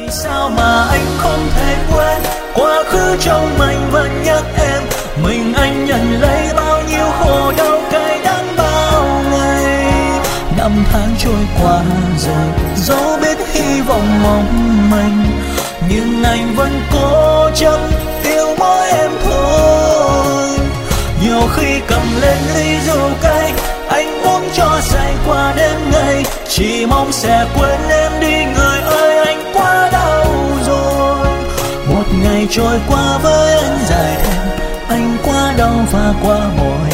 sao mà anh không thể quên, quá khứ trong anh vẫn nhắc em. Mình anh nhận lấy bao nhiêu khổ đau cay đắng bao ngày. Năm tháng trôi qua rồi dẫu biết hy vọng mong manh, nhưng anh vẫn cố chấp yêu mỗi em thôi. Nhiều khi cầm lên ly rượu cay, anh uống cho say qua đêm ngày, chỉ mong sẽ quên em đi người ơi, anh quá đau rồi. Một ngày trôi qua với anh dài thêm, anh quá đau và quá mỏi